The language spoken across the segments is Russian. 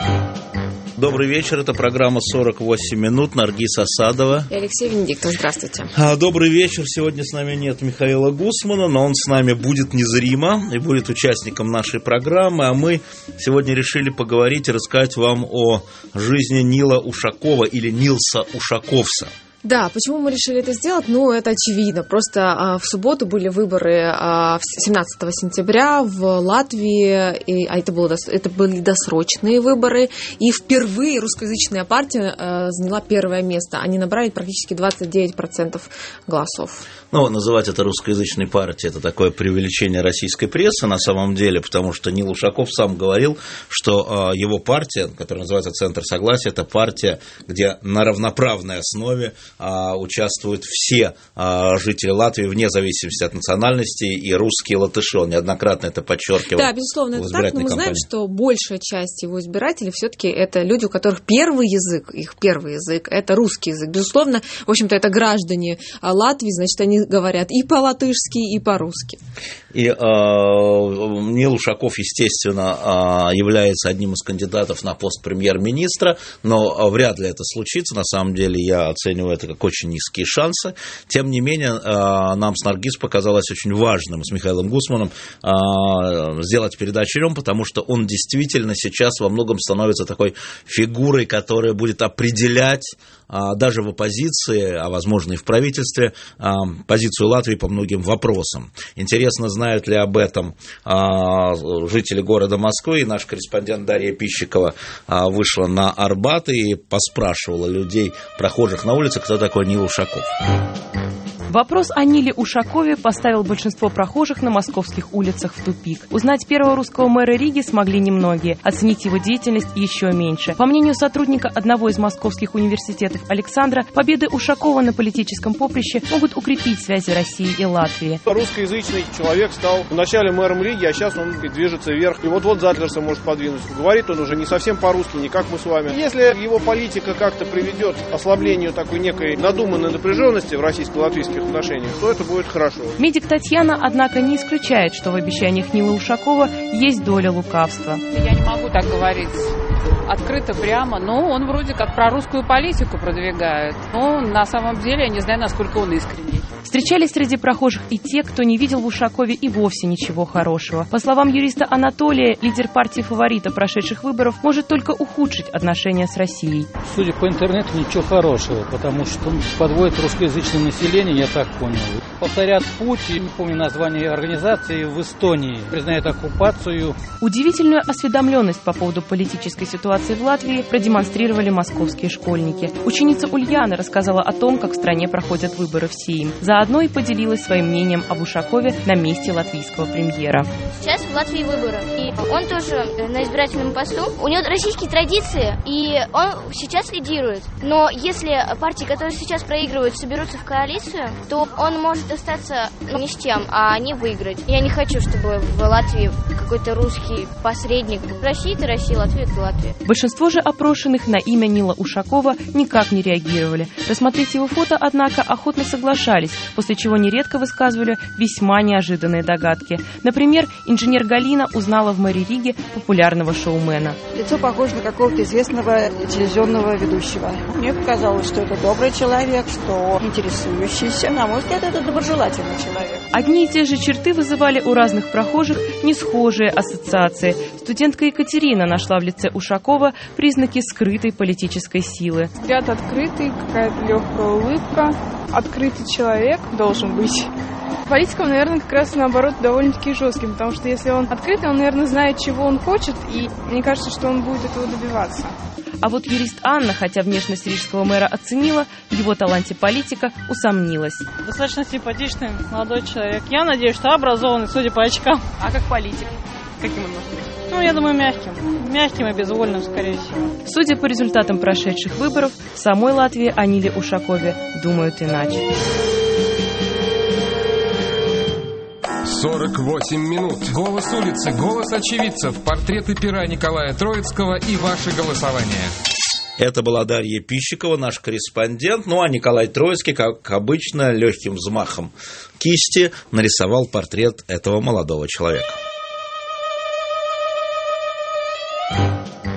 Добрый вечер, это программа «48 минут», Наргиз Асадова и Алексей Венедиктов, здравствуйте. Добрый вечер, сегодня с нами нет Михаила Гусмана, но он с нами будет незримо и будет участником нашей программы, а мы сегодня решили поговорить и рассказать вам о жизни Нила Ушакова или Нилса Ушаковса. Да, почему мы решили это сделать? Ну, это очевидно. Просто в субботу были выборы 17 сентября в Латвии, это были досрочные выборы, и впервые русскоязычная партия заняла первое место. Они набрали практически 29% голосов. Ну, называть это русскоязычной партией – это такое преувеличение российской прессы на самом деле, потому что Нил Ушаков сам говорил, что его партия, которая называется «Центр согласия», это партия, где на равноправной основе участвуют все жители Латвии вне зависимости от национальности, и русские, и латыши. Он неоднократно это подчеркивал. Да, безусловно, это так, но мы знаем, что большая часть его избирателей все-таки это люди, у которых их первый язык это русский язык. Безусловно, в общем-то, это граждане Латвии, значит, они говорят и по-латышски, и по-русски. И Нил Ушаков, естественно, является одним из кандидатов на пост премьер-министра, но вряд ли это случится. На самом деле, я оцениваю это как очень низкие шансы. Тем не менее, нам с Наргиз показалось очень важным, с Михаилом Гусманом, сделать передачу о нем, потому что он действительно сейчас во многом становится такой фигурой, которая будет определять даже в оппозиции, а возможно и в правительстве, позицию Латвии по многим вопросам. Интересно, знают ли об этом жители города Москвы, и наш корреспондент Дарья Пищикова вышла на Арбат и поспрашивала людей, прохожих на улице, кто такой Нил Ушаков. Вопрос о Ниле Ушакове поставил большинство прохожих на московских улицах в тупик. Узнать первого русского мэра Риги смогли немногие, оценить его деятельность еще меньше. По мнению сотрудника одного из московских университетов Александра, победы Ушакова на политическом поприще могут укрепить связи России и Латвии. Русскоязычный человек стал вначале мэром Риги, а сейчас он движется вверх. И вот Затлерса может подвинуть. Говорит он уже не совсем по-русски, не как мы с вами. Если его политика как-то приведет к ослаблению такой некой надуманной напряженности в российско-латвийских отношениях, то это будет хорошо. Медик Татьяна, однако, не исключает, что в обещаниях Нила Ушакова есть доля лукавства. Я не могу так говорить открыто, прямо, но он вроде как прорусскую политику продвигает. Но на самом деле я не знаю, насколько он искренний. Встречались среди прохожих и те, кто не видел в Ушакове и вовсе ничего хорошего. По словам юриста Анатолия, лидер партии фаворита прошедших выборов может только ухудшить отношения с Россией. Судя по интернету, ничего хорошего, потому что он подводит русскоязычное население, я так понял. Повторят путь, не помню название организации, в Эстонии, признает оккупацию. Удивительную осведомленность по поводу политической ситуации в Латвии продемонстрировали московские школьники. Ученица Ульяна рассказала о том, как в стране проходят выборы в Сейм. Заодно и поделилась своим мнением об Ушакове на месте латвийского премьера. Сейчас в Латвии выборы, и он тоже на избирательном посту. У него российские традиции, и он сейчас лидирует. Но если партии, которые сейчас проигрывают, соберутся в коалицию, то он может остаться ни с чем, а не выиграть. Я не хочу, чтобы в Латвии какой-то русский посредник. Россия – это Россия, Латвия – это Латвия. Большинство же опрошенных на имя Нила Ушакова никак не реагировали. Рассмотреть его фото, однако, охотно соглашались, после чего нередко высказывали весьма неожиданные догадки. Например, инженер Галина узнала в мэре Риги популярного шоумена. Лицо похоже на какого-то известного телевизионного ведущего. Мне показалось, что это добрый человек, что интересующийся. На мой взгляд, это доброжелательный человек. Одни и те же черты вызывали у разных прохожих несхожие ассоциации. Студентка Екатерина нашла в лице Ушакова признаки скрытой политической силы. Взгляд открытый, какая-то легкая улыбка. Открытый человек должен быть. Политикам, наверное, как раз наоборот довольно-таки жестким, потому что если он открытый, он, наверное, знает, чего он хочет, и мне кажется, что он будет этого добиваться. А вот юрист Анна, хотя внешность рижского мэра оценила, в его таланте политика усомнилась. Достаточно симпатичный молодой человек. Я надеюсь, что образованный, судя по очкам. А как политик? Каким он может быть? Ну, я думаю, мягким. Мягким и безвольным, скорее всего. Судя по результатам прошедших выборов, в самой Латвии о Ниле Ушакове думают иначе. 48 минут. Голос улицы, голос очевидцев, портреты пера Николая Троицкого и ваше голосование. Это была Дарья Пищикова, наш корреспондент. Ну, а Николай Троицкий, как обычно, легким взмахом кисти нарисовал портрет этого молодого человека.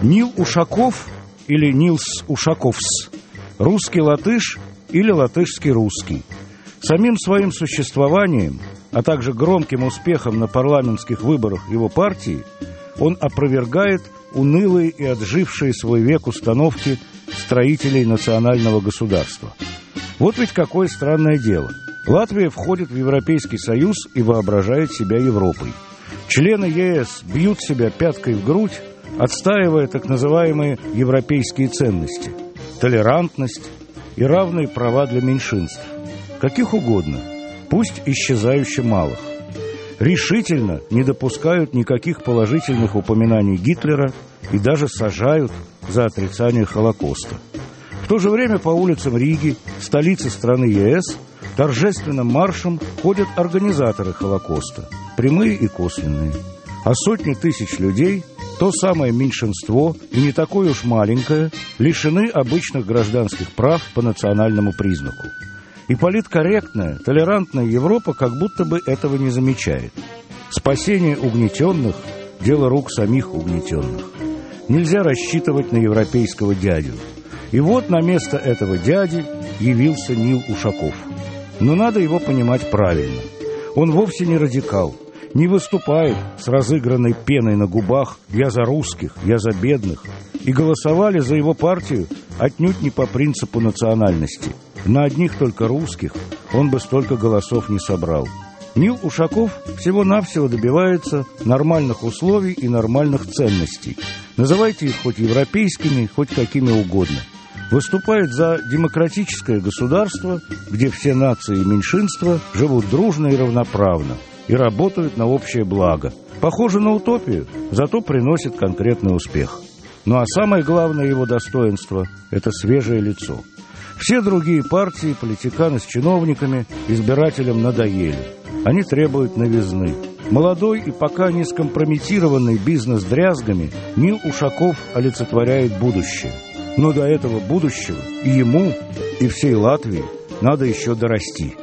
Нил Ушаков или Нилс Ушаковс, русский латыш или латышский русский. Самим своим существованием, а также громким успехом на парламентских выборах его партии, он опровергает унылые и отжившие свой век установки строителей национального государства. Вот ведь какое странное дело. Латвия входит в Европейский Союз и воображает себя Европой. Члены ЕС бьют себя пяткой в грудь, отстаивая так называемые европейские ценности – толерантность и равные права для меньшинств. Каких угодно, пусть исчезающе малых. Решительно не допускают никаких положительных упоминаний Гитлера и даже сажают за отрицание Холокоста. В то же время по улицам Риги, столицы страны ЕС, торжественным маршем ходят организаторы Холокоста, прямые и косвенные. А сотни тысяч людей, то самое меньшинство, и не такое уж маленькое, лишены обычных гражданских прав по национальному признаку. И политкорректная, толерантная Европа как будто бы этого не замечает. Спасение угнетенных – дело рук самих угнетенных. Нельзя рассчитывать на европейского дядю. И вот на место этого дяди явился Нил Ушаков. Но надо его понимать правильно. Он вовсе не радикал, не выступает с разыгранной пеной на губах «я за русских, я за бедных». И голосовали за его партию отнюдь не по принципу национальности. На одних только русских он бы столько голосов не собрал. Нил Ушаков всего-навсего добивается нормальных условий и нормальных ценностей. Называйте их хоть европейскими, хоть какими угодно. Выступает за демократическое государство, где все нации и меньшинства живут дружно и равноправно и работают на общее благо. Похоже на утопию, зато приносит конкретный успех. Ну а самое главное его достоинство – это свежее лицо. Все другие партии, политиканы с чиновниками, избирателям надоели. Они требуют новизны. Молодой и пока не скомпрометированный бизнес дрязгами Нил Ушаков олицетворяет будущее. Но до этого будущего и ему, и всей Латвии надо еще дорасти.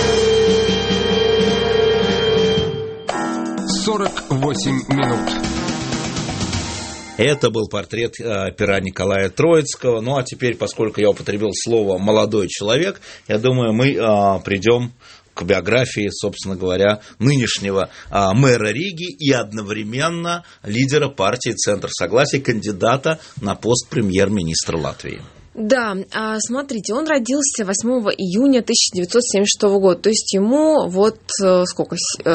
48 минут. Это был портрет пера Николая Троицкого. Ну, а теперь, поскольку я употребил слово «молодой человек», я думаю, мы придем к биографии, собственно говоря, нынешнего мэра Риги и одновременно лидера партии «Центр согласия», кандидата на пост премьер-министра Латвии. Да, смотрите, он родился 8 июня 1976 года, то есть ему вот сколько,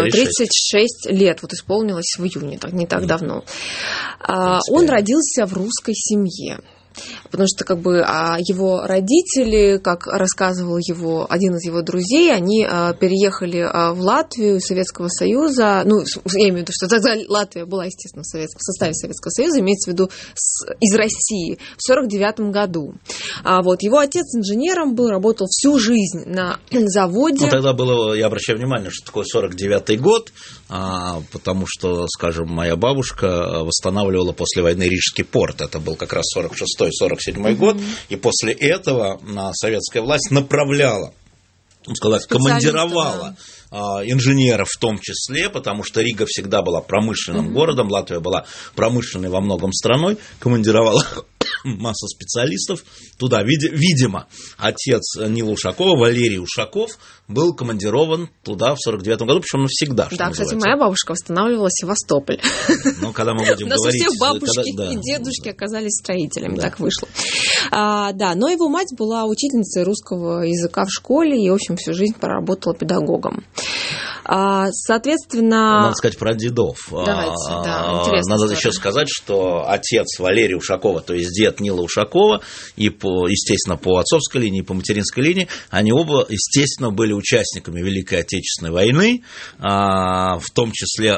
36 лет, вот исполнилось в июне, не так давно. Он родился в русской семье. Потому что его родители, как рассказывал один из его друзей, они переехали в Латвию из Советского Союза. Ну, я имею в виду, что тогда Латвия была, естественно, в составе Советского Союза, имеется в виду из России в 1949 году. Его отец инженером был, работал всю жизнь на заводе. Ну, тогда было, я обращаю внимание, что такое 49-й год, потому что, скажем, моя бабушка восстанавливала после войны Рижский порт. Это был как раз 46-47 год, и после этого советская власть направляла, командировала инженеров в том числе, потому что Рига всегда была промышленным городом, Латвия была промышленной во многом страной, командировала массу специалистов туда. Видимо, отец Нила Ушакова, Валерий Ушаков, был командирован туда в 49 году, причем навсегда. Да, кстати, моя бабушка восстанавливала Севастополь. Ну, когда мы будем говорить... У нас у всех бабушки и дедушки оказались строителями, так вышло. Да, но его мать была учительницей русского языка в школе и, в общем, всю жизнь проработала педагогом. Соответственно... Надо сказать про дедов. Давайте, да, интересно. Надо еще сказать, что отец Валерия Ушакова, то есть дед Нила Ушакова, и, естественно, по отцовской линии, и по материнской линии, они оба, естественно, были участниками Великой Отечественной войны, в том числе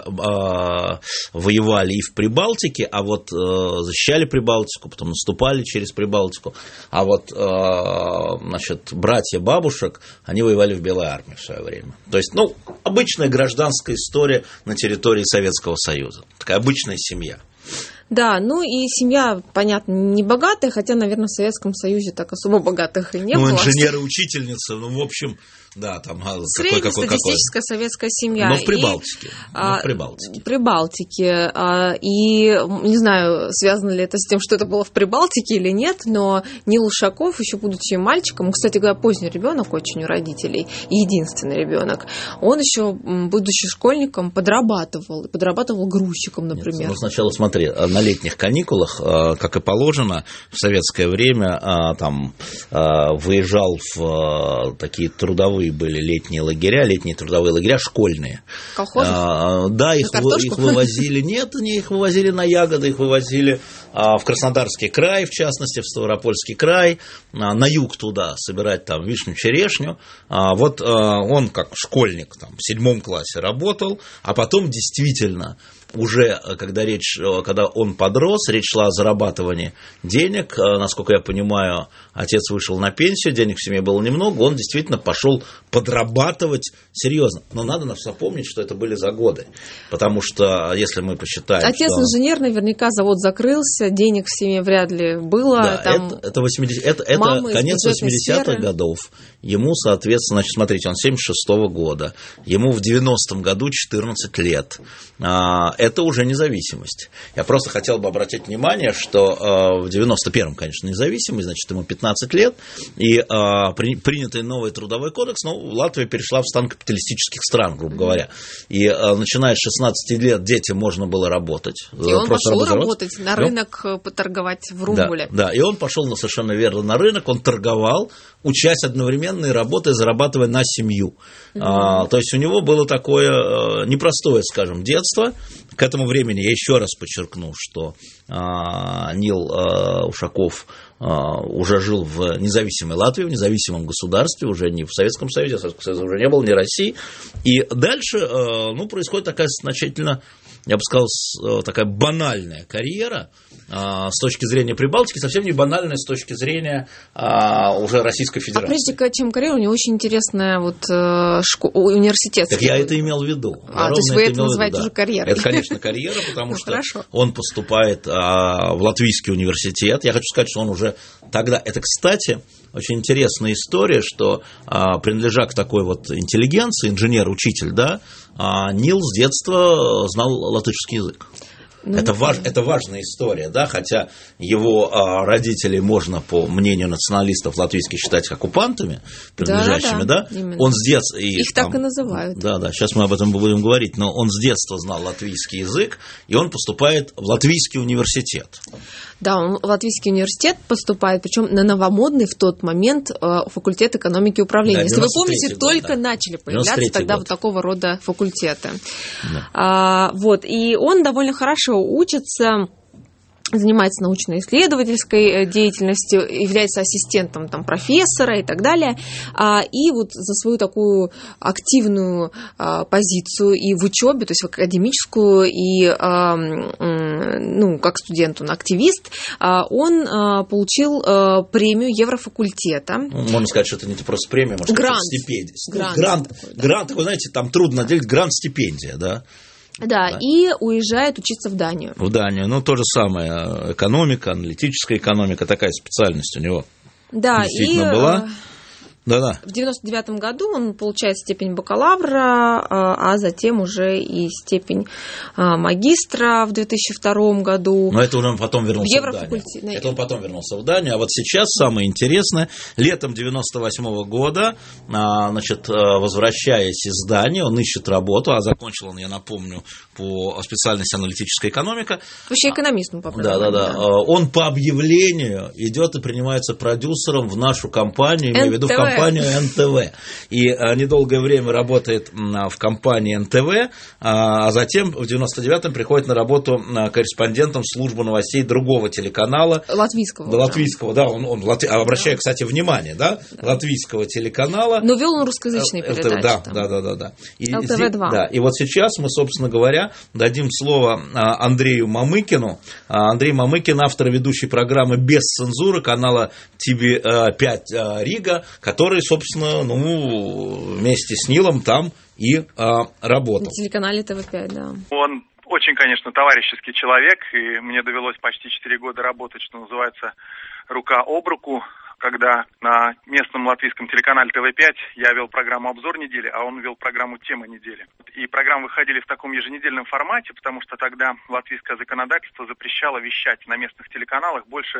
воевали и в Прибалтике, а вот защищали Прибалтику, потом наступали через Прибалтику, а вот, значит, братья бабушек, они воевали в Белой армии в свое время. То есть, обычная гражданская история на территории Советского Союза. Такая обычная семья. Да, ну и семья, понятно, не богатая, хотя, наверное, в Советском Союзе так особо богатых и не было. Ну, инженеры, учительницы, ну, в общем, да, там среднестатистическая советская семья. Но в Прибалтике. В Прибалтике. И не знаю, связано ли это с тем, что это было в Прибалтике или нет, но Нил Ушаков, еще будучи мальчиком, кстати говоря, поздний ребенок очень у родителей, и единственный ребенок, он еще, будучи школьником, подрабатывал грузчиком, например. Нет, ну, сначала смотри, на летних каникулах, как и положено, в советское время там выезжал в такие трудовые были летние трудовые лагеря, школьные. Колхозы? Да, их вывозили, их вывозили на ягоды, их вывозили в Краснодарский край, в частности, в Ставропольский край, на юг туда собирать там вишню, черешню. Вот он как школьник там, в 7 классе работал, а потом действительно уже, когда он подрос, речь шла о зарабатывании денег. Насколько я понимаю, отец вышел на пенсию, денег в семье было немного, он действительно пошел подрабатывать серьезно. Но надо нам запомнить, что это были за годы. Потому что, если мы посчитаем... Отец инженер, наверняка завод закрылся, денег в семье вряд ли было. Да, там это конец 80-х годов. Ему, соответственно, значит, смотрите, он 76-го года, ему в 90-м году 14 лет. Это уже независимость. Я просто хотел бы обратить внимание, что в 91-м, конечно, независимость, значит, ему 15 лет, и принятый новый трудовой кодекс, Латвия перешла в стан капиталистических стран, грубо говоря. И начиная с 16 лет детям можно было работать. И он пошел работать на рынок, поторговать в рубле. Да, и он пошел совершенно верно на рынок, он торговал, учась одновременно и работая, зарабатывая на семью. То есть у него было такое непростое, скажем, детство. К этому времени, я еще раз подчеркну, что Нил Ушаков уже жил в независимой Латвии, в независимом государстве, уже не в Советском Союзе, Советского Союза уже не было, не России. И дальше происходит такая значительно, я бы сказал, такая банальная карьера с точки зрения Прибалтики, совсем не банальная с точки зрения уже Российской Федерации. Прежде чем карьера, у него очень интересная университет. Так я это имел в виду. То есть вы это называете уже карьерой. Это, конечно, карьера, потому что он поступает в Латвийский университет. Я хочу сказать, что он уже тогда... Это, кстати, очень интересная история, что, принадлежа к такой вот интеллигенции, инженер-учитель, да, Нил с детства знал латышский язык. Это важная история, да, хотя его родителей можно, по мнению националистов латвийских, считать оккупантами, принадлежащими, да. Он с детства... Их так и называют. Да, сейчас мы об этом будем говорить, но он с детства знал латвийский язык, и он поступает в Латвийский университет. Да, он в Латвийский университет поступает, причем на новомодный в тот момент факультет экономики и управления. Да, если вы помните, только начали появляться тогда вот такого рода факультеты. Да. И он довольно хорошо учится, занимается научно-исследовательской деятельностью, является ассистентом профессора и так далее. И вот за свою такую активную позицию и в учебе, то есть в академическую, и как студент, он активист, он получил премию Еврофакультета. Можно сказать, что это не просто премия, можно сказать, стипендия. Грант, вы знаете, там трудно делить, грант-стипендия, да? Да, и уезжает учиться в Данию. В Данию, то же самое, экономика, аналитическая экономика, такая специальность у него действительно была. Да. В 99 году он получает степень бакалавра, а затем уже и степень магистра в 2002 году. Но это он потом вернулся в Данию. Это он потом вернулся в Данию. А вот сейчас самое интересное, летом 98 года, возвращаясь из Дании, он ищет работу, а закончил он, я напомню, по специальности аналитическая экономика. Вообще экономист он по образованию. Да. Он по объявлению идет и принимается продюсером в нашу компанию, имею в виду в компанию НТВ. И недолгое время работает в компании НТВ, а затем в 99-м приходит на работу корреспондентом службы новостей другого телеканала. Латвийского, да. Он обращаю, кстати, внимание, да, латвийского телеканала. Но вел он русскоязычные передачи. Да. ЛТВ-2. Да. И вот сейчас мы, собственно говоря, дадим слово Андрею Мамыкину. Андрей Мамыкин, автор ведущей программы «Без цензуры» канала ТВ5 Рига, который, собственно, вместе с Нилом там и работал. На телеканале ТВ5, да. Он очень Очень, конечно, товарищеский человек, и мне довелось почти 4 года работать, что называется, рука об руку, когда на местном латвийском телеканале ТВ5 я вел программу «Обзор недели», а он вел программу «Тема недели». И программы выходили в таком еженедельном формате, потому что тогда латвийское законодательство запрещало вещать на местных телеканалах больше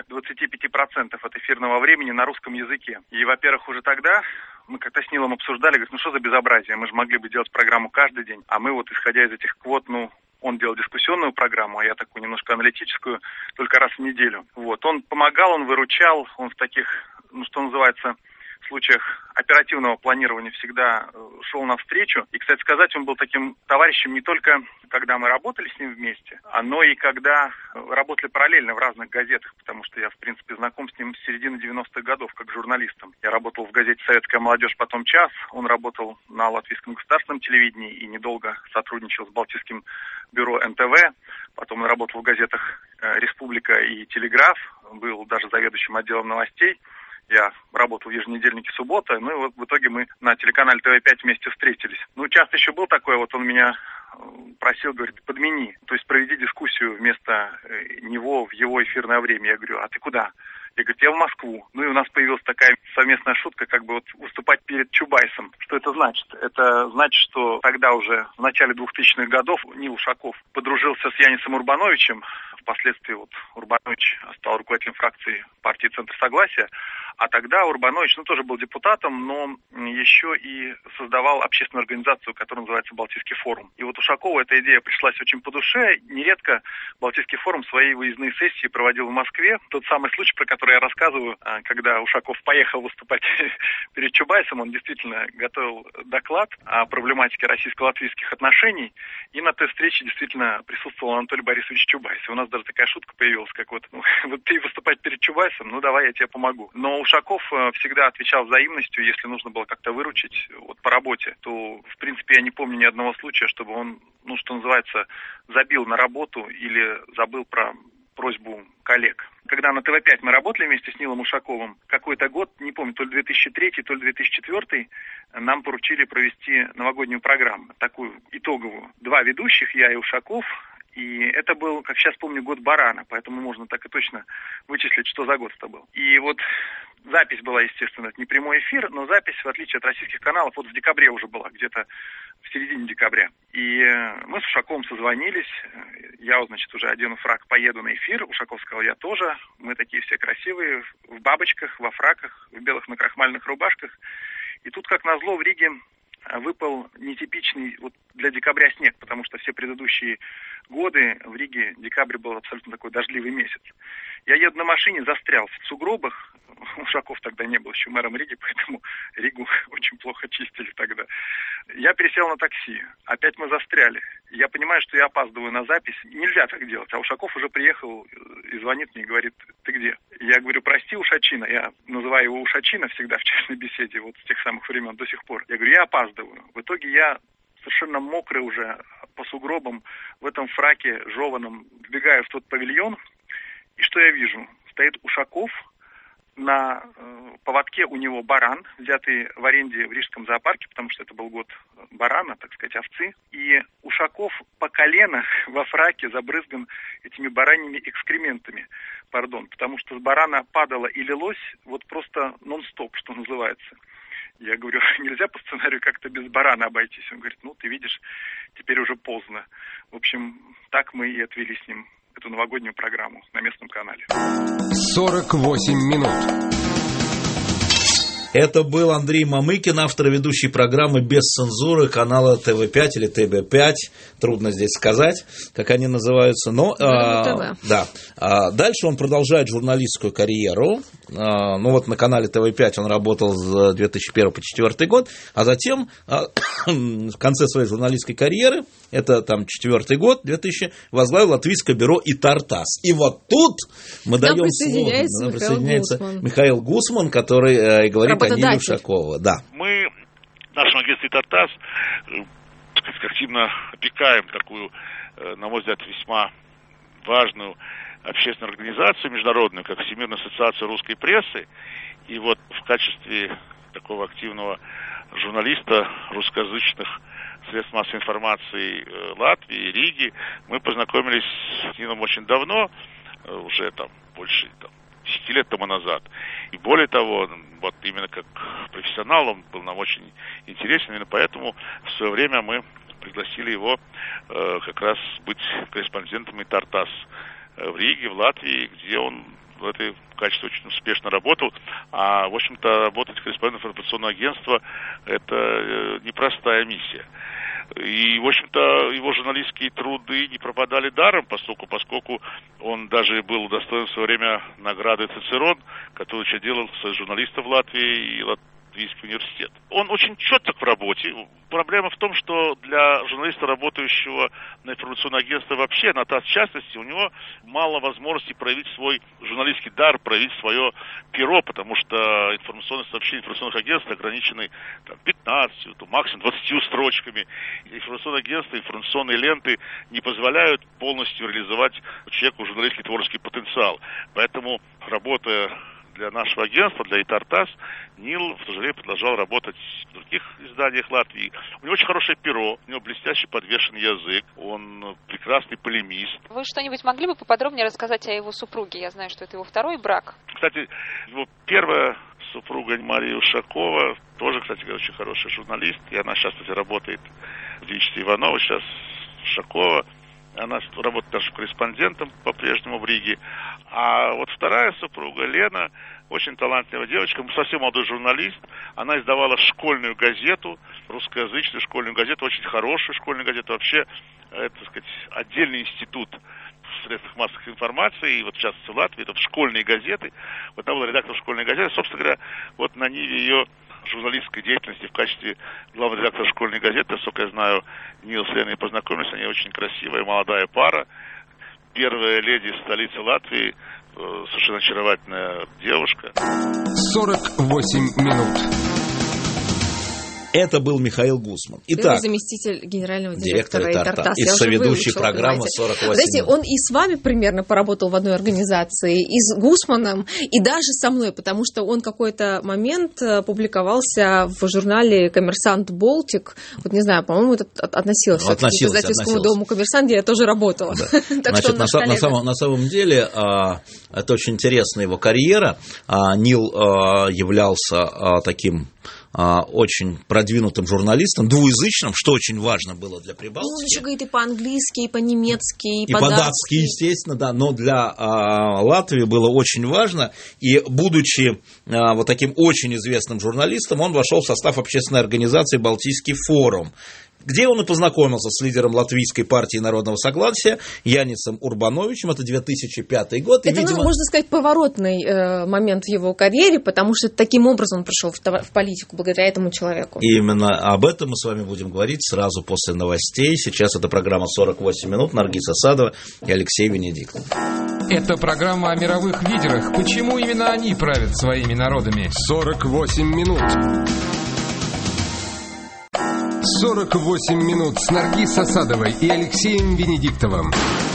25% от эфирного времени на русском языке. И, во-первых, уже тогда мы как-то с Нилом обсуждали, говорит, ну что за безобразие, мы же могли бы делать программу каждый день, а мы вот, исходя из этих квот, он делал дискуссионную программу, а я такую немножко аналитическую, только раз в неделю. Вот. Он помогал, он выручал, он в таких, что называется, случаях оперативного планирования всегда шел навстречу. И, кстати сказать, он был таким товарищем не только когда мы работали с ним вместе, но и когда работали параллельно в разных газетах, потому что я, в принципе, знаком с ним с середины 90-х годов как журналистом. Я работал в газете «Советская молодежь», потом «Час». Он работал на Латвийском государственном телевидении и недолго сотрудничал с Балтийским бюро НТВ. Потом он работал в газетах «Республика» и «Телеграф», был даже заведующим отделом новостей. Я работал в еженедельнике «Суббота», ну и вот в итоге мы на телеканале ТВ5 вместе встретились. Часто еще был такой, вот он меня просил, говорит, подмени, то есть проведи дискуссию вместо него в его эфирное время. Я говорю, а ты куда? Я говорю, я в Москву. И у нас появилась такая совместная шутка, как бы вот выступать перед Чубайсом. Что это значит? Это значит, что тогда уже в начале 2000-х годов Нил Ушаков подружился с Янисом Урбановичем. Впоследствии Урбанович стал руководителем фракции партии «Центр Согласия». А тогда Урбанович, тоже был депутатом, но еще и создавал общественную организацию, которая называется «Балтийский форум». И вот Ушакову эта идея пришлась очень по душе. Нередко Балтийский форум свои выездные сессии проводил в Москве. Тот самый случай, про который я рассказываю, когда Ушаков поехал выступать перед Чубайсом, он действительно готовил доклад о проблематике российско-латвийских отношений. И на той встрече действительно присутствовал Анатолий Борисович Чубайс. И у нас даже такая шутка появилась, как вот ты выступать перед Чубайсом, давай я тебе помогу. Но Ушаков всегда отвечал взаимностью, если нужно было как-то выручить по работе, то, в принципе, я не помню ни одного случая, чтобы он, что называется, забил на работу или забыл про просьбу коллег. Когда на ТВ5 мы работали вместе с Нилом Ушаковым, какой-то год, не помню, то ли 2003, то ли 2004, нам поручили провести новогоднюю программу, такую итоговую. 2 ведущих, я и Ушаков. И это был, как сейчас помню, год барана, поэтому можно так и точно вычислить, что за год это был. И вот запись была, естественно, это не прямой эфир, но запись, в отличие от российских каналов, в декабре уже была, где-то в середине декабря. И мы с Ушаковым созвонились, я, уже одену фрак, поеду на эфир, Ушаков сказал, я тоже, мы такие все красивые, в бабочках, во фраках, в белых накрахмальных рубашках. И тут, как назло, в Риге выпал нетипичный для декабря снег, потому что все предыдущие годы в Риге декабрь был абсолютно такой дождливый месяц. Я еду на машине, застрял в сугробах. Ушаков тогда не был еще мэром Риги, поэтому Ригу очень плохо чистили тогда. Я пересел на такси. Опять мы застряли. Я понимаю, что я опаздываю на запись. Нельзя так делать. А Ушаков уже приехал и звонит мне и говорит, ты где? Я говорю, прости, Ушачина. Я называю его Ушачина всегда в частной беседе, с тех самых времен до сих пор. Я говорю, я опаздываю. В итоге я совершенно мокрый уже по сугробам в этом фраке жеваном вбегаю в тот павильон. И что я вижу? Стоит Ушаков, на поводке у него баран, взятый в аренде в Рижском зоопарке, потому что это был год барана, так сказать, овцы. И Ушаков по колено во фраке забрызган этими бараньими экскрементами, потому что с барана падало и лилось просто нон-стоп, что называется. Я говорю, нельзя по сценарию как-то без барана обойтись. Он говорит, ты видишь, теперь уже поздно. В общем, так мы и отвели с ним эту новогоднюю программу на местном канале. 48 минут. Это был Андрей Мамыкин, автор и ведущий программы «Без цензуры» канала ТВ5 или ТБ5. Трудно здесь сказать, как они называются. Но да. Дальше он продолжает журналистскую карьеру. На канале ТВ5 он работал с 2001 по 2004 год. А затем в конце своей журналистской карьеры, это 2004 год, 2000, возглавил Латвийское бюро и Тартас. И вот тут мы даем слово. Присоединяется Михаил Гусман, который говорит о Ниле Ушакову. Да. Мы в нашем агентстве «Тартас» активно опекаем такую, на мой взгляд, весьма важную общественную организацию международную, как Всемирная ассоциация русской прессы. И в качестве такого активного журналиста русскоязычных средств массовой информации Латвии, Риги. Мы познакомились с Нилом очень давно, уже больше 10 лет тому назад. И более того, вот именно как профессионал он был нам очень интересен, именно поэтому в свое время мы пригласили его как раз быть корреспондентом и Тартас в Риге, в Латвии, где он в этой качестве очень успешно работал. А, в общем-то, работать корреспондентом информационного агентства – это непростая миссия. И, в общем-то, его журналистские труды не пропадали даром, поскольку он даже был удостоен в свое время награды Цицерон, который учредил Союз журналистов Латвии и Латвийский университет. Он очень четок в работе. Проблема в том, что для журналиста, работающего на информационное агентство вообще, на ТАСС в частности, у него мало возможностей проявить свой журналистский дар, проявить свое перо, потому что информационные сообщения информационных агентств ограничены 15, максимум 20 строчками. Информационные агентства, информационные ленты не позволяют полностью реализовать человеку журналистский творческий потенциал. Поэтому, работая для нашего агентства, для ИТАРТАСС, Нил, в то же время, продолжал работать в других изданиях Латвии. У него очень хорошее перо, у него блестящий подвешенный язык, он прекрасный полемист. Вы что-нибудь могли бы поподробнее рассказать о его супруге? Я знаю, что это его второй брак. Кстати, его первая супруга Мария Ушакова тоже, кстати говоря, очень хороший журналист, и она сейчас, кстати, работает в Величестве Иванова, сейчас Ушакова. Она работает даже корреспондентом по-прежнему в Риге. А вот вторая супруга, Лена, очень талантливая девочка, совсем молодой журналист. Она издавала школьную газету, русскоязычную школьную газету, очень хорошую школьную газету. Вообще, это, так сказать, отдельный институт в средствах массовой информации, и вот в частности в Латвии, это школьные газеты. Вот она была редактором школьной газеты. Собственно говоря, вот на ниве ее журналистской деятельности в качестве главного редактора школьной газеты, насколько я знаю, Нил с Леной познакомились, они очень красивая молодая пара, первая леди столицы Латвии, совершенно очаровательная девушка. 48 минут. Это был Михаил Гусман. Итак, заместитель генерального директора ИТАРТАСС и соведущий программы 48 Знаете, он и с вами примерно поработал в одной организации, и с Гусманом, и даже со мной, потому что он какой-то момент публиковался в журнале «Коммерсант Болтик». Вот не знаю, по-моему, это относилось к издательскому дому «Коммерсант», где я тоже работала. Да. Значит, на самом деле, это очень интересная его карьера. Нил являлся таким очень продвинутым журналистом, двуязычным, что очень важно было для Прибалтики. Он еще говорит и по-английски, и по-немецки, и по-датски, естественно, да, но для Латвии было очень важно, и будучи вот таким очень известным журналистом, он вошел в состав общественной организации «Балтийский форум», где он и познакомился с лидером Латвийской партии народного согласия Янисом Урбановичем. Это 2005 год. Это, видимо, можно сказать, поворотный момент в его карьере, потому что таким образом он пришел в политику благодаря этому человеку. И именно об этом мы с вами будем говорить сразу после новостей. Сейчас это программа «48 минут». Наргиз Асадова и Алексей Венедиктов. Это программа о мировых лидерах. Почему именно они правят своими народами? 48 минут. 48 минут с Наргиз Асадовой и Алексеем Венедиктовым.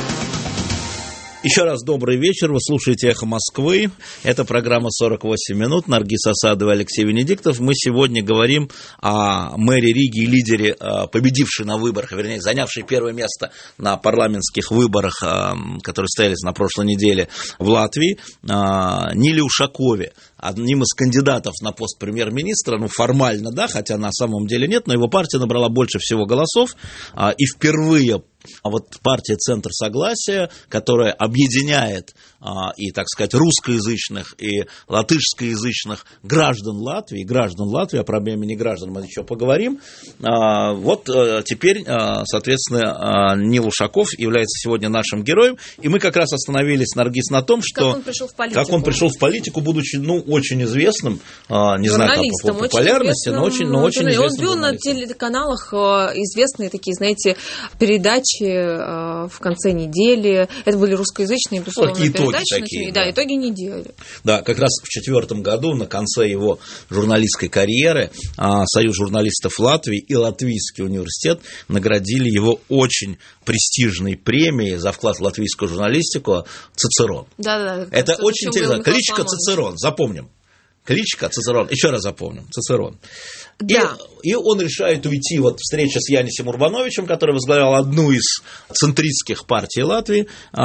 Еще раз добрый вечер, вы слушаете «Эхо Москвы». Это программа «48 минут». Наргиз Асадова и Алексей Венедиктов. Мы сегодня говорим о мэре Риги и лидере, победившей на выборах, вернее, занявшей первое место на парламентских выборах, которые состоялись на прошлой неделе в Латвии, Ниле Ушакове. Одним из кандидатов на пост премьер-министра, ну, формально, да, хотя на самом деле нет, но его партия набрала больше всего голосов, и впервые вот партия «Центр согласия», которая объединяет и, так сказать, русскоязычных и латышскоязычных граждан Латвии, о проблеме неграждан мы еще поговорим. Вот теперь, соответственно, Нил Ушаков является сегодня нашим героем, и мы как раз остановились, Наргиз, на том, что как он пришел в политику, будучи, ну, очень известным, не знаю, там, по популярности, но очень известным. Он вел на телеканалах известные такие, знаете, передачи в конце недели. Это были русскоязычные, безусловно, передачи. Такие, да, итоги недели. Да, как раз в 2004 году, на конце его журналистской карьеры, Союз журналистов Латвии и Латвийский университет наградили его очень престижной премией за вклад в латвийскую журналистику «Цицерон». Да. Это очень интересно. Кличка «Цицерон», запомним. Кличка Цицерон. Еще раз запомним. Цицерон. Да. И он решает уйти. Вот встреча с Янисом Урбановичем, который возглавлял одну из центристских партий Латвии,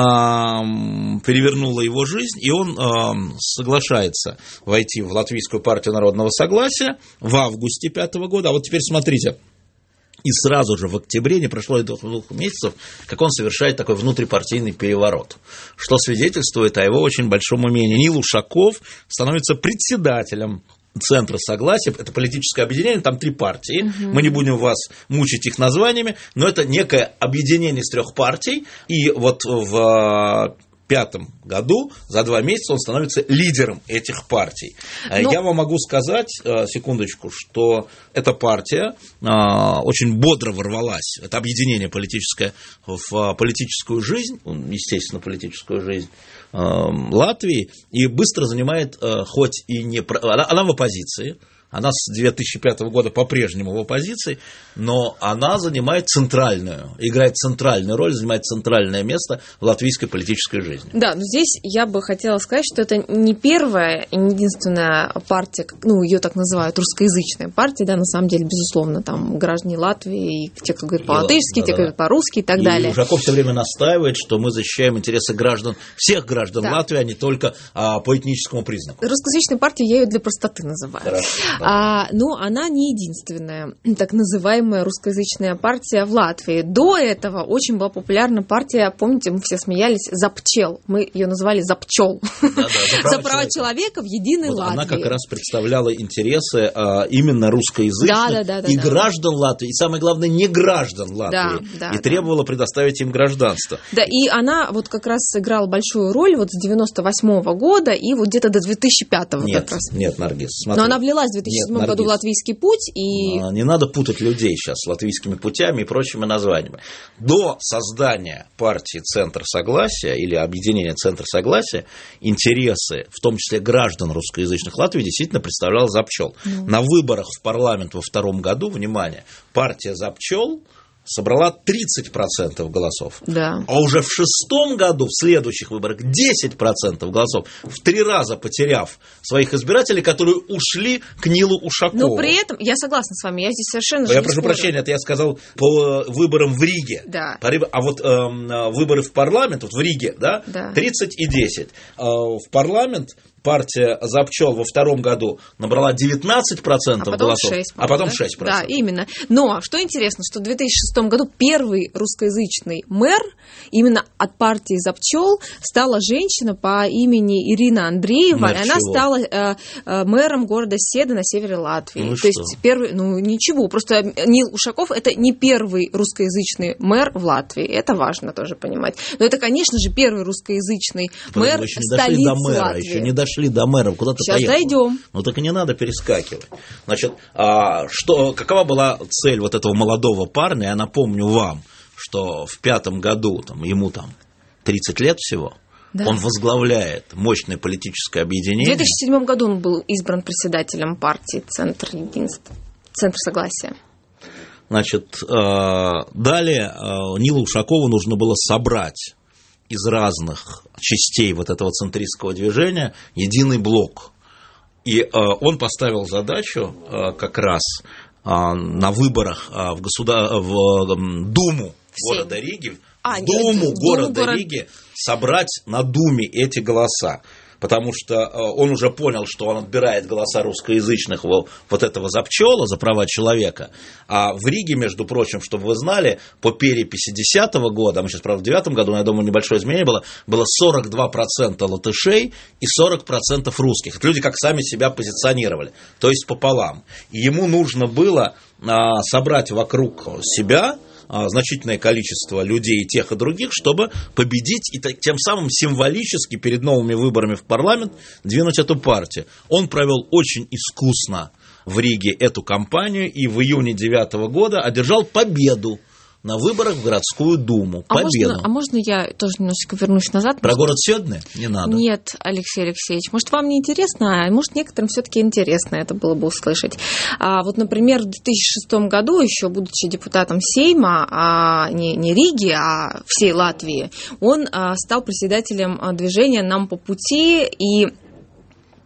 перевернула его жизнь, и он соглашается войти в Латвийскую партию народного согласия в августе 2005 года. А вот теперь смотрите. И сразу же в октябре, не прошло и 2 месяцев, как он совершает такой внутрипартийный переворот, что свидетельствует о его очень большом умении. Нил Ушаков становится председателем Центра Согласия. Это политическое объединение, там 3 партии. Мы не будем вас мучить их названиями, но это некое объединение из 3 партий. И вот в 2005 году, за 2 месяца, он становится лидером этих партий. Я вам могу сказать, секундочку, что эта партия очень бодро ворвалась, это объединение политическое, в политическую жизнь, естественно, политическую жизнь Латвии, и быстро занимает, хоть и не... Она в оппозиции, она с 2005 года по-прежнему в оппозиции, но она занимает играет центральную роль, занимает центральное место в латвийской политической жизни. Да, но здесь я бы хотела сказать, что это не первая и не единственная партия, ее так называют, русскоязычная партия, да, на самом деле, безусловно, там граждане Латвии, те, кто говорит по-латышски, те, кто говорит по-русски и так далее. Ушаков все время настаивает, что мы защищаем интересы всех граждан Латвии, а не только по этническому признаку. Русскоязычная партия, я ее для простоты называю. Хорошо. Но она не единственная так называемая русскоязычная партия в Латвии. До этого очень была популярна партия, помните, мы все смеялись, «За пчел». Мы ее называли «За пчел». За права человека в единой Латвии. Она как раз представляла интересы именно русскоязычных и граждан Латвии, и самое главное, не граждан Латвии, и требовала предоставить им гражданство. Да, и она вот как раз сыграла большую роль вот с 98 года и вот где-то до 2005 как раз. Нет, Наргиз, смотри. Но она влилась в 2007 году в латвийский путь. И... Не надо путать людей сейчас с латвийскими путями и прочими названиями. До создания партии «Центр Согласия» или объединения «Центр Согласия» интересы, в том числе граждан русскоязычных Латвии, действительно представлял «За пчел». На выборах в парламент во 2002 году, внимание, партия «За пчел» собрала 30% голосов. Да. А уже в 2006 году, в следующих выборах, 10% голосов, в 3 раза потеряв своих избирателей, которые ушли к Нилу Ушакову. Но при этом, я согласна с вами, я здесь совершенно Я прошу прощения, это я сказал по выборам в Риге. Да. А вот выборы в парламент, вот в Риге, да. 30 и 10. В парламент партия «За пчел» во 2002 году набрала 19% голосов, а потом 6%. Да, именно. Но, что интересно, что в 2006 году первый русскоязычный мэр именно от партии «За пчел» стала женщина по имени Ирина Андреева, и она стала мэром города Седа на севере Латвии. То есть первый, ничего, просто Нил Ушаков – это не первый русскоязычный мэр в Латвии, это важно тоже понимать. Но это, конечно же, первый русскоязычный мэр столицы Латвии. Еще не дошли до мэра, куда ты поехал? Сейчас дойдем. Ну, так и не надо перескакивать. Значит, какова была цель вот этого молодого парня? Я напомню вам, что в 2005 году, ему 30 лет всего, он возглавляет мощное политическое объединение. В 2007 году он был избран председателем партии «Центр Согласия». Значит, далее Нилу Ушакову нужно было собрать из разных частей вот этого центристского движения единый блок. И он поставил задачу как раз на выборах в Думу города Риги, Риги собрать на Думе эти голоса. Потому что он уже понял, что он отбирает голоса русскоязычных вот этого «За пчела», за права человека. А в Риге, между прочим, чтобы вы знали, по переписи 2010 года, а мы сейчас, правда, в 2009 году, но я думаю, небольшое изменение было 42% латышей и 40% русских. Это люди как сами себя позиционировали, то есть пополам. И ему нужно было собрать вокруг себя значительное количество людей и тех, и других, чтобы победить и тем самым символически перед новыми выборами в парламент двинуть эту партию. Он провел очень искусно в Риге эту кампанию и в июне 2009 года одержал победу на выборах в городскую думу. Победу. Можно я тоже немножечко вернусь назад? Про город Седны? Не надо. Нет, Алексей Алексеевич. Может, вам не интересно, а может, некоторым все-таки интересно это было бы услышать. Вот, например, в 2006 году, еще будучи депутатом Сейма, не Риги, а всей Латвии, он стал председателем движения «Нам по пути», и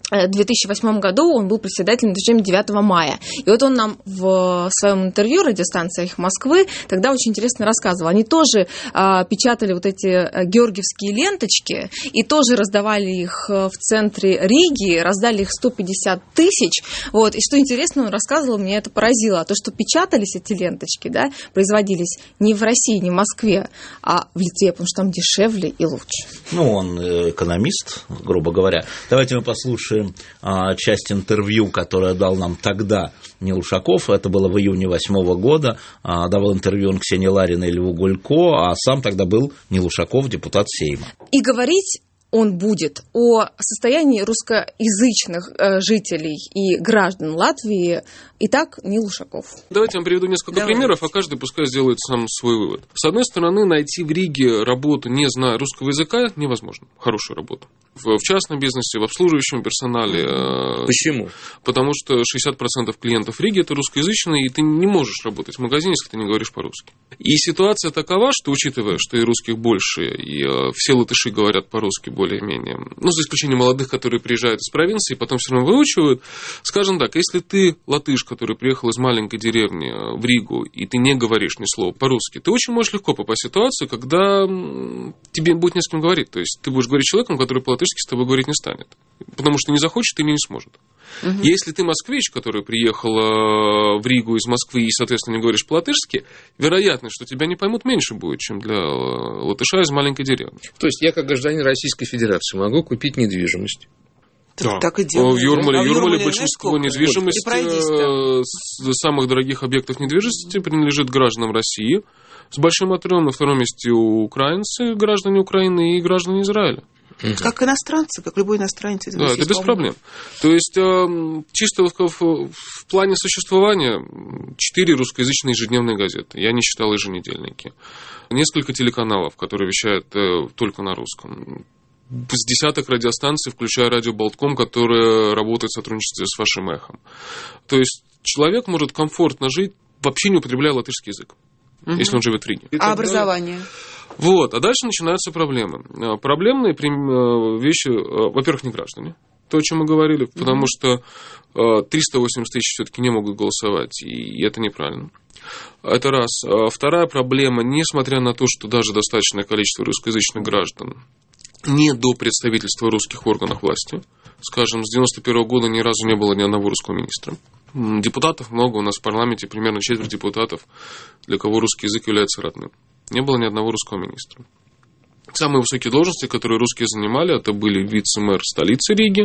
2008 году он был председателем движения 9 мая. И вот он нам в своем интервью радиостанции «Эхо Москвы» тогда очень интересно рассказывал. Они тоже печатали вот эти георгиевские ленточки и тоже раздавали их в центре Риги, раздали их 150 тысяч. Вот. И что интересно, он рассказывал, меня это поразило. То, что печатались эти ленточки, да, производились не в России, не в Москве, а в Литве, потому что там дешевле и лучше. Ну, он экономист, грубо говоря. Давайте мы послушаем часть интервью, которое дал нам тогда Нил Ушаков. Это было в июне 2008 года. Давал интервью он Ксении Лариной и Льву Гулько, а сам тогда был Нил Ушаков, депутат Сейма. И говорить он будет о состоянии русскоязычных жителей и граждан Латвии. Итак, Нил Ушаков. Давайте я вам приведу несколько примеров, а каждый пускай сделает сам свой вывод. С одной стороны, найти в Риге работу, не зная русского языка, невозможно. Хорошую работу. В частном бизнесе, в обслуживающем персонале. Почему? Потому что 60% клиентов Риги – это русскоязычные, и ты не можешь работать в магазине, если ты не говоришь по-русски. И ситуация такова, что, учитывая, что и русских больше, и все латыши говорят по-русски более-менее, ну, за исключением молодых, которые приезжают из провинции, потом все равно выучивают, скажем так, если ты латыш, который приехал из маленькой деревни в Ригу, и ты не говоришь ни слова по-русски, ты очень можешь легко попасть в ситуацию, когда тебе будет не с кем говорить. То есть ты будешь говорить с человеком, который по-латышски с тобой говорить не станет. Потому что не захочет или не сможет. Угу. Если ты москвич, который приехал в Ригу из Москвы и, соответственно, не говоришь по-латышски, вероятность, что тебя не поймут, меньше будет, чем для латыша из маленькой деревни. То есть я, как гражданин Российской Федерации, могу купить недвижимость? Да. Так и делают. В Юрмале большинство недвижимости самых дорогих объектов недвижимости принадлежит гражданам России с большим отрывом. На втором месте украинцы, граждане Украины и граждане Израиля. Как иностранцы, как любой иностранец. Да, это без проблем. То есть, чисто в плане существования 4 русскоязычные ежедневные газеты. Я не считал еженедельники. Несколько телеканалов, которые вещают только на русском. С десяток радиостанций, включая радио Болтком, которое работает в сотрудничестве с вашим эхом. То есть, человек может комфортно жить, вообще не употребляя латышский язык, если он живет в Риге. А образование? Вот, а дальше начинаются проблемы. Проблемные вещи, во-первых, не граждане. То, о чем мы говорили, потому что 380 тысяч все-таки не могут голосовать, и это неправильно. Это раз. Вторая проблема, несмотря на то, что даже достаточное количество русскоязычных граждан не до представительства русских органов власти. Скажем, с 1991 года ни разу не было ни одного русского министра. Депутатов много, у нас в парламенте примерно четверть депутатов, для кого русский язык является родным. Не было ни одного русского министра. Самые высокие должности, которые русские занимали, это были вице-мэр столицы Риги,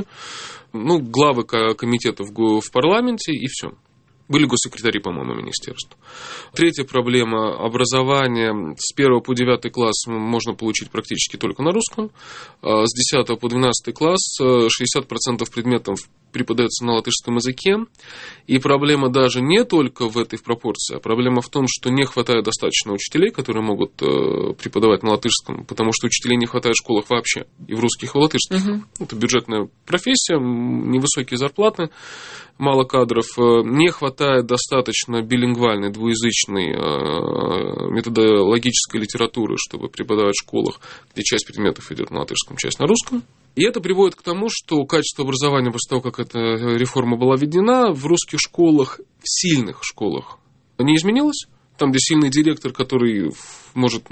главы комитетов в парламенте и все. Были госсекретари, по-моему, министерств. Третья проблема – образование. С 1 по 9 класс можно получить практически только на русском. С 10 по 12 класс 60% предметов преподается на латышском языке. И проблема даже не только в этой пропорции, а проблема в том, что не хватает достаточно учителей, которые могут преподавать на латышском, потому что учителей не хватает в школах вообще, и в русских, и в латышских. Это бюджетная профессия, невысокие зарплаты, мало кадров, не хватает достаточно билингвальной, двуязычной методологической литературы, чтобы преподавать в школах, где часть предметов идет на латышском, часть на русском. И это приводит к тому, что качество образования после того, как эта реформа была введена, в русских школах, в сильных школах не изменилось. Там, где сильный директор, который может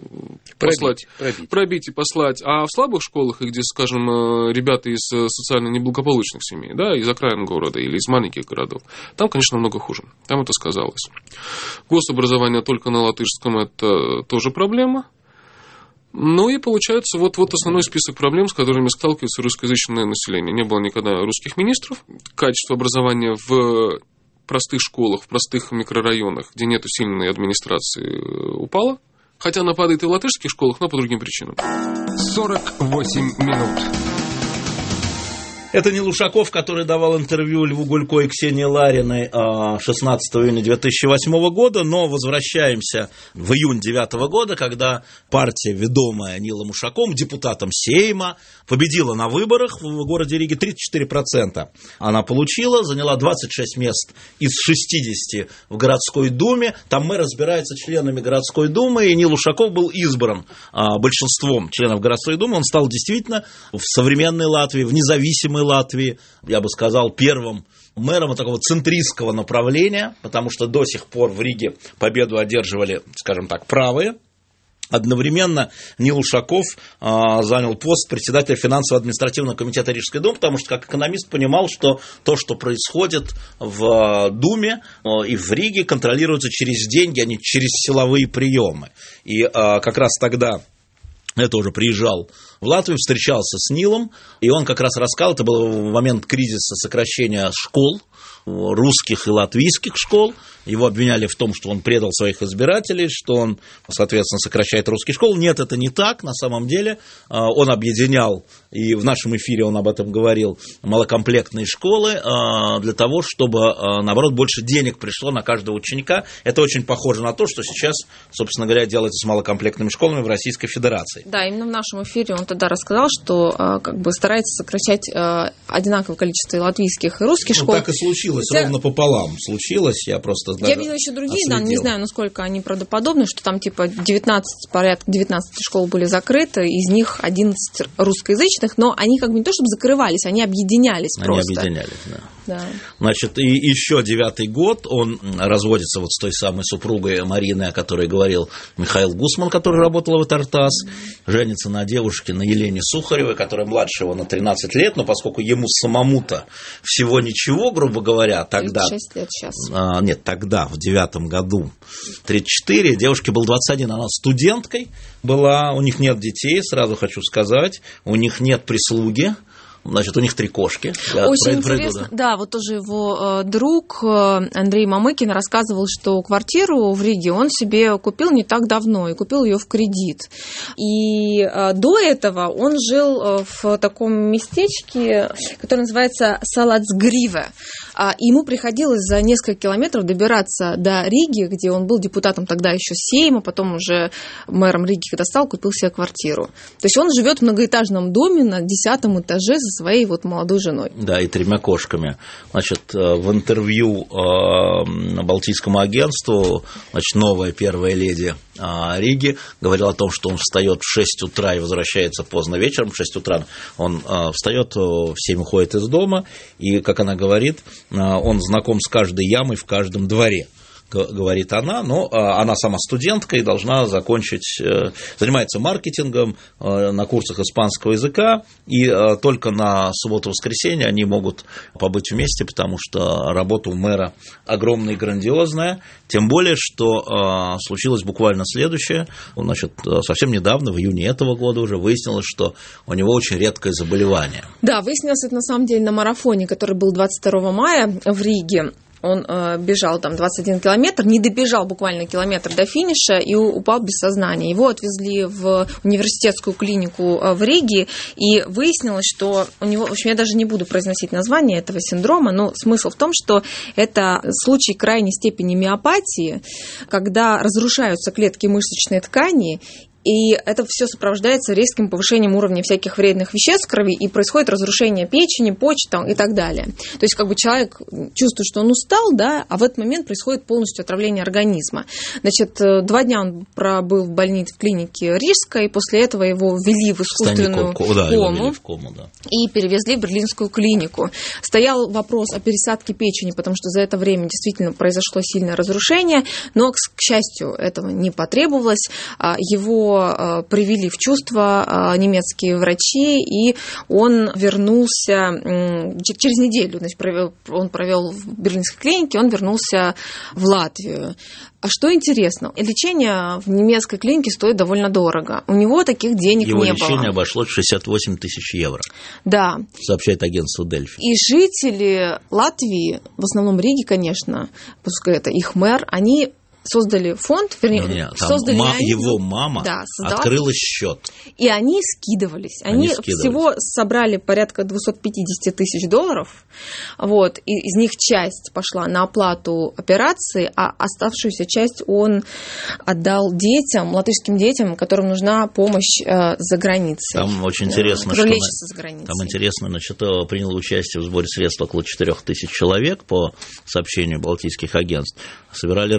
пробить и послать. А в слабых школах, где, скажем, ребята из социально неблагополучных семей, да, из окраин города или из маленьких городов, там, конечно, намного хуже. Там это сказалось. Гособразование только на латышском – это тоже проблема. Ну и получается вот основной список проблем, с которыми сталкивается русскоязычное население. Не было никогда русских министров. Качество образования в простых школах, в простых микрорайонах, где нет сильной администрации, упало. Хотя она падает и в латышских школах, но по другим причинам. 48 минут. Это Нил Ушаков, который давал интервью Льву Гулько и Ксении Лариной 16 июня 2008 года, но возвращаемся в июнь 2009 года, когда партия, ведомая Нилом Ушаковым, депутатом Сейма, победила на выборах в городе Риге. 34% она получила, заняла 26 мест из 60 в городской думе. Там мэр разбирается с членами городской думы, и Нил Ушаков был избран большинством членов городской думы. Он стал действительно в современной Латвии, в независимой независимой Латвии, я бы сказал, первым мэром такого центристского направления, потому что до сих пор в Риге победу одерживали, скажем так, правые. Одновременно Нил Ушаков занял пост председателя финансово-административного комитета Рижской думы, потому что как экономист понимал, что то, что происходит в Думе и в Риге, контролируется через деньги, а не через силовые приемы. И как раз тогда это уже приезжал в Латвию, встречался с Нилом, и он как раз рассказал, это был момент кризиса сокращения школ, русских и латвийских школ. Его обвиняли в том, что он предал своих избирателей, что он, соответственно, сокращает русские школы. Нет, это не так. На самом деле он объединял, и в нашем эфире он об этом говорил, малокомплектные школы для того, чтобы, наоборот, больше денег пришло на каждого ученика. Это очень похоже на то, что сейчас, собственно говоря, делается с малокомплектными школами в Российской Федерации. Да, именно в нашем эфире он тогда рассказал, что как бы старается сокращать одинаковое количество и латвийских, и русских школ. Так и случилось, ровно пополам случилось. Я просто Я видела еще другие данные, не знаю, насколько они правдоподобны, что там типа порядка 19 школ были закрыты, из них 11 русскоязычных, но они как бы не то чтобы закрывались, они объединялись просто. Они объединялись, да. Да. Значит, и еще 9-й год он разводится вот с той самой супругой Марины, о которой говорил Михаил Гусман, который работал в Тартас, женится на девушке, на Елене Сухаревой, которая младше его на 13 лет, но поскольку ему самому-то всего ничего, грубо говоря, тогда... 36 лет сейчас. Нет, тогда, в 9-м году, 34, девушке был 21, она студенткой была, у них нет детей, сразу хочу сказать, у них нет прислуги. Значит, у них 3 кошки. Очень интересно. Да, вот тоже его друг Андрей Мамыкин рассказывал, что квартиру в Риге он себе купил не так давно и купил ее в кредит. И до этого он жил в таком местечке, которое называется Салацгриве. Ему приходилось за несколько километров добираться до Риги, где он был депутатом тогда еще Сейма, потом уже мэром Риги, когда стал, купил себе квартиру. То есть он живет в многоэтажном доме на 10-м этаже со своей вот молодой женой. Да, и 3 кошками. Значит, в интервью Балтийскому агентству, значит, новая первая леди Риги говорила о том, что он встает в 6 утра и возвращается поздно вечером. В 6 утра он встает, в 7 уходит из дома, и, как она говорит, он знаком с каждой ямой в каждом дворе, говорит она, но она сама студентка и должна закончить, занимается маркетингом на курсах испанского языка, и только на субботу-воскресенье они могут побыть вместе, потому что работа у мэра огромная и грандиозная, тем более, что случилось буквально следующее, значит, совсем недавно, в июне этого года уже выяснилось, что у него очень редкое заболевание. Да, выяснилось это на самом деле на марафоне, который был 22 мая в Риге. Он бежал там 21 километр, не добежал буквально километр до финиша и упал без сознания. Его отвезли в университетскую клинику в Риге, и выяснилось, что у него, в общем, я даже не буду произносить название этого синдрома, но смысл в том, что это случай крайней степени миопатии, когда разрушаются клетки мышечной ткани, и это все сопровождается резким повышением уровня всяких вредных веществ в крови, и происходит разрушение печени, почек и так далее. То есть, как бы человек чувствует, что он устал, да, а в этот момент происходит полностью отравление организма. Значит, 2 дня он пробыл в больнице, в клинике Рижской, и после этого его ввели в искусственную кому, да. И перевезли в берлинскую клинику. Стоял вопрос о пересадке печени, потому что за это время действительно произошло сильное разрушение, но, к счастью, этого не потребовалось. Его привели в чувство немецкие врачи, и он вернулся через неделю. Значит, он провел в берлинской клинике, он вернулся в Латвию. А что интересно, лечение в немецкой клинике стоит довольно дорого. У него таких денег не было. Его лечение обошлось 68 тысяч евро. Да. Сообщает агентство Дельфи. И жители Латвии, в основном Риги, конечно, пускай это их мэр, они создали фонд, вернее, его мама открыла счет. И они скидывались. Они всего собрали порядка 250 тысяч долларов. Вот, и из них часть пошла на оплату операции, а оставшуюся часть он отдал детям, латышским детям, которым нужна помощь за границей. Там очень интересно, что за границей. Там интересно, значит, приняло участие в сборе средств около 4000 человек по сообщению балтийских агентств. Собирали разные валюты.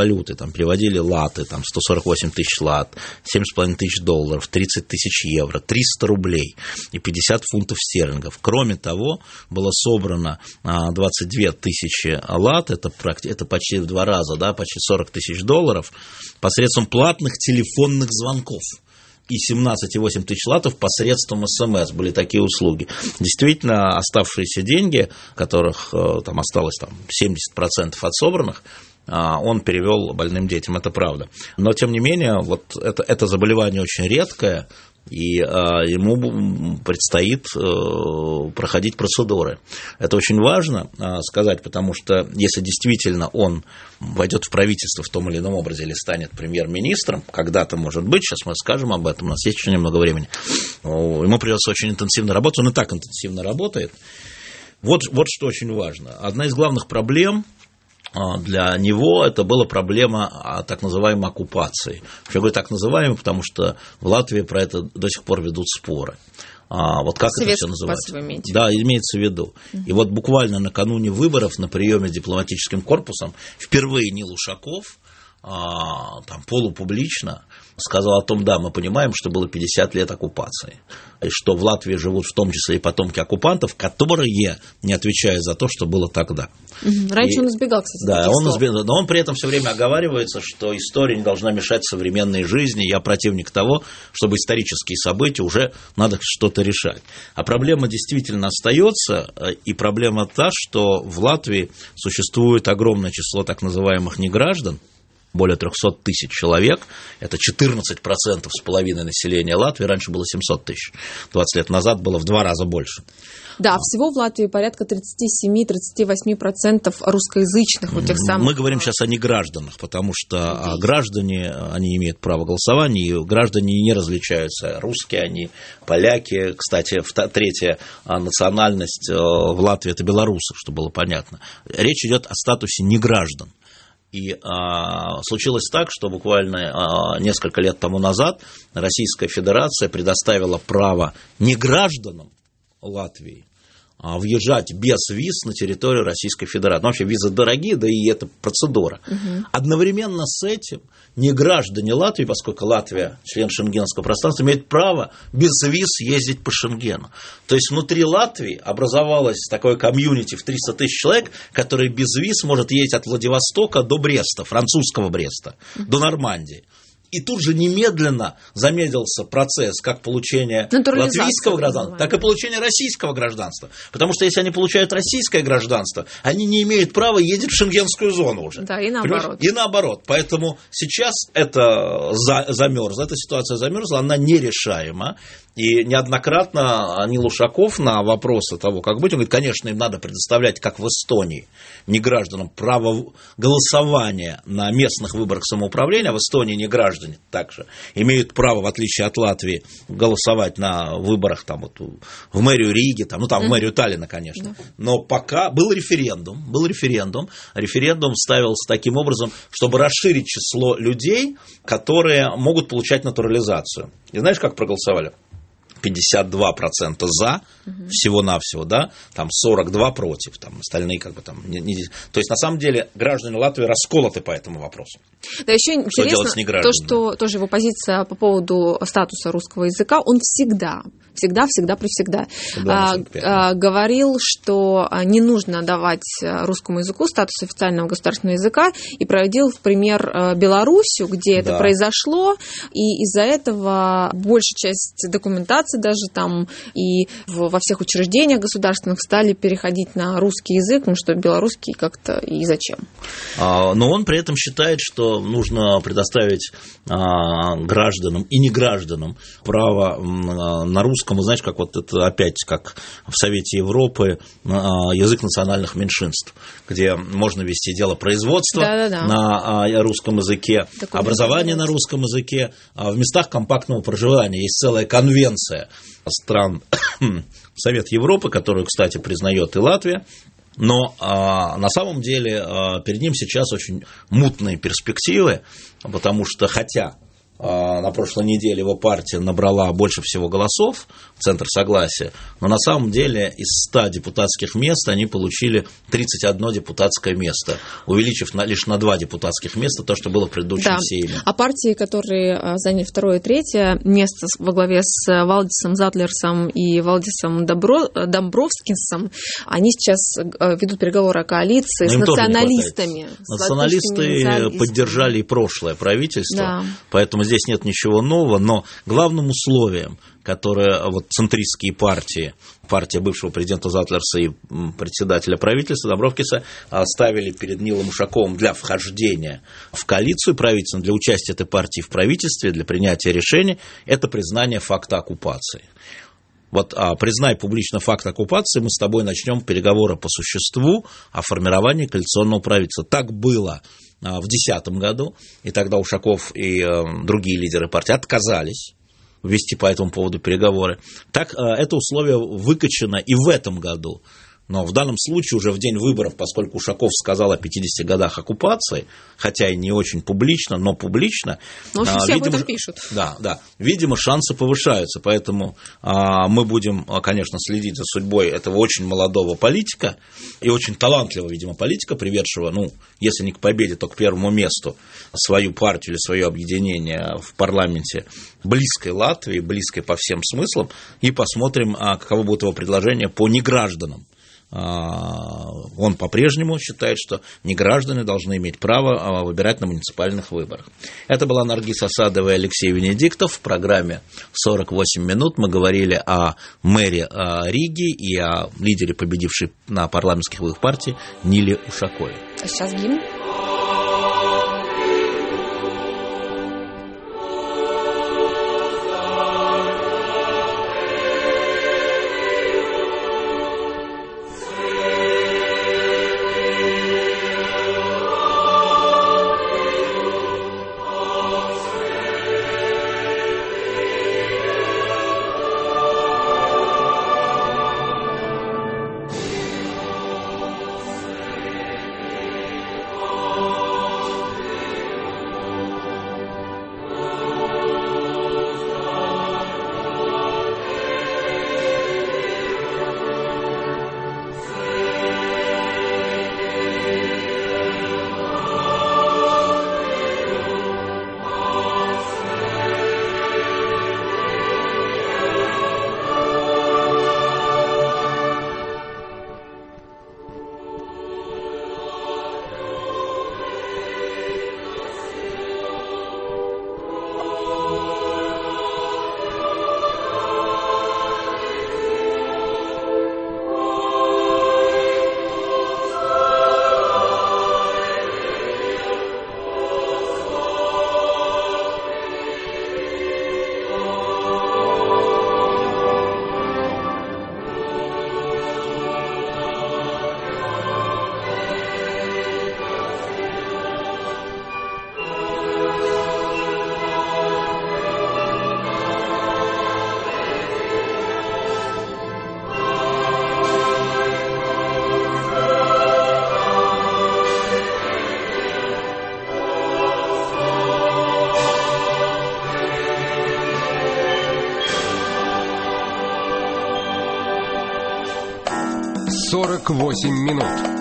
валюты, там переводили латы, там 148 тысяч лат, 7,5 тысяч долларов, 30 тысяч евро, 300 рублей и 50 фунтов стерлингов. Кроме того, было собрано 22 тысячи лат, это почти в 2 раза, да, почти 40 тысяч долларов, посредством платных телефонных звонков. И 17,8 тысяч латов посредством СМС были такие услуги. Действительно, оставшиеся деньги, которых там осталось там, 70% от собранных, он перевел больным детям, это правда. Но, тем не менее, вот это заболевание очень редкое, и ему предстоит проходить процедуры. Это очень важно сказать, потому что если действительно он войдет в правительство в том или ином образе или станет премьер-министром, когда-то, может быть, сейчас мы скажем об этом, у нас есть еще немного времени, ему придется очень интенсивно работать, он и так интенсивно работает. Вот что очень важно. Одна из главных проблем для него это была проблема так называемой оккупации. Я говорю так называемой, потому что в Латвии про это до сих пор ведут споры. Вот как это все называется? Да, имеется в виду. И вот буквально накануне выборов на приеме с дипломатическим корпусом впервые Нил Ушаков там полупублично сказал о том, да, мы понимаем, что было 50 лет оккупации, и что в Латвии живут в том числе и потомки оккупантов, которые не отвечают за то, что было тогда. Раньше он избегал, кстати, да, но он при этом все время оговаривается, что история не должна мешать современной жизни. Я противник того, чтобы исторические события уже надо что-то решать. А проблема действительно остается, и проблема та, что в Латвии существует огромное число так называемых неграждан, более 300 тысяч человек, это 14% с половиной населения Латвии, раньше было 700 тысяч, 20 лет назад было в 2 раза больше. Да, всего в Латвии порядка 37-38% русскоязычных, вот тех самых. Мы говорим сейчас о негражданах, потому что граждане, они имеют право голосования, и граждане не различаются, русские они, поляки. Кстати, третья национальность в Латвии – это белорусы, чтобы было понятно. Речь идет о статусе неграждан. И случилось так, что буквально несколько лет тому назад Российская Федерация предоставила право негражданам Латвии въезжать без виз на территорию Российской Федерации. Ну, вообще визы дорогие, да и это процедура. Одновременно с этим неграждане Латвии, поскольку Латвия член шенгенского пространства, имеют право без виз ездить по Шенгену. То есть внутри Латвии образовалось такое комьюнити в 300 тысяч человек, который без виз может ездить от Владивостока до Бреста, французского Бреста, до Нормандии. И тут же немедленно замедлился процесс как получения латвийского гражданства, так и получения российского гражданства. Потому что если они получают российское гражданство, они не имеют права ездить в шенгенскую зону уже. Да, и наоборот. Понимаешь? И наоборот. Поэтому сейчас это замерзло, эта ситуация замерзла, она нерешаема. И неоднократно Нил Ушаков на вопросы того, как быть, он говорит, конечно, им надо предоставлять, как в Эстонии, негражданам право голосования на местных выборах самоуправления, а в Эстонии неграждане также имеют право, в отличие от Латвии, голосовать на выборах там, вот, в мэрию Риги, там, ну там в мэрию Таллина, конечно. Но пока был референдум, референдум ставился таким образом, чтобы расширить число людей, которые могут получать натурализацию. И знаешь, как проголосовали? 52% за, всего-навсего, да, там 42 против, там остальные как бы там... То есть, на самом деле, граждане Латвии расколоты по этому вопросу. Да, еще интересно то, что тоже его позиция по поводу статуса русского языка, он всегда говорил, что не нужно давать русскому языку статус официального государственного языка, и проводил в пример Белоруссию, где это произошло, и из-за этого большая часть документации даже там и во всех учреждениях государственных стали переходить на русский язык, потому что белорусский как-то и зачем. Но он при этом считает, что нужно предоставить гражданам и негражданам право на русском, и знаешь, как вот это опять, как в Совете Европы, язык национальных меньшинств, где можно вести дело производства на русском языке, образование на русском языке, в местах компактного проживания. Есть целая конвенция стран Совета Европы, которую, кстати, признает и Латвия. Но на самом деле перед ним сейчас очень мутные перспективы, потому что хотя на прошлой неделе его партия набрала больше всего голосов, Центр Согласия, но на самом деле из 100 депутатских мест они получили 31 депутатское место, увеличив лишь на 2 депутатских места то, что было в предыдущем Сейме. А партии, которые заняли 2 и 3 место во главе с Валдисом Затлерсом и Валдисом Домбровскисом, они сейчас ведут переговоры о коалиции с националистами. Националисты поддержали и прошлое правительство, поэтому здесь нет ничего нового, но главным условием, которое центристские партии, партия бывшего президента Затлерса и председателя правительства Домбровскиса ставили перед Нилом Ушаковым для вхождения в коалицию правительственную, для участия этой партии в правительстве, для принятия решений, это признание факта оккупации. Признай публично факт оккупации, мы с тобой начнем переговоры по существу о формировании коалиционного правительства. Так было в 2010 году, и тогда Ушаков и другие лидеры партии отказались вести по этому поводу переговоры. Так это условие выкачано и в этом году. Но в данном случае уже в день выборов, поскольку Ушаков сказал о 50 годах оккупации, хотя и не очень публично, но публично. Но все об этом пишут. Да. Видимо, шансы повышаются, поэтому мы будем, конечно, следить за судьбой этого очень молодого политика и очень талантливого, видимо, политика, приведшего, если не к победе, то к первому месту свою партию или свое объединение в парламенте близкой Латвии, близкой по всем смыслам, и посмотрим, каково будет его предложение по негражданам. Он по-прежнему считает, что неграждане должны иметь право выбирать на муниципальных выборах. Это была Наргиз Асадова и Алексей Венедиктов. В программе «48 минут» мы говорили о мэре Риги и о лидере, победившей на парламентских выборах партии, Ниле Ушакове. А сейчас гимн. «48 минут».